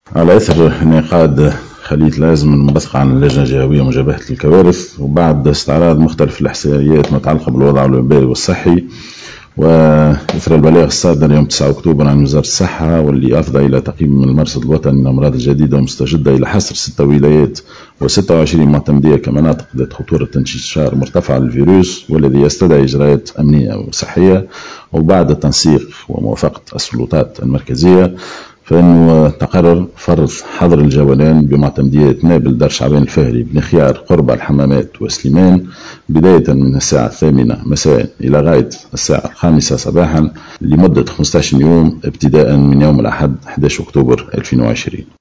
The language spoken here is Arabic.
على إثر انعقاد خلية لازم المنبثقة عن اللجنة الجهوية مجابهة الكوارث، وبعد استعراض مختلف الإحصائيات المتعلقة بالوضع الوبائي والصحي، وإثر البلاغ الصادر يوم 9 أكتوبر عن وزارة الصحة واللي أفضى إلى تقييم المرصد الوطني للأمراض الجديدة ومستجدة إلى حصر 6 ولايات و26 معتمدية كمناطق ذات خطورة انتشار مرتفعة للفيروس، والذي يستدعي إجراءات أمنية وصحية. وبعد التنسيق وموافقة السلطات المركزية، فإنه تقرر فرض حظر الجولان بمعتمدية نابل دار شعبان الفهري بن خيار قرب الحمامات وسليمان، بداية من الساعة 8 مساء إلى غاية الساعة 5 صباحا لمدة 15 يوم ابتداء من يوم الأحد 11 أكتوبر 2020.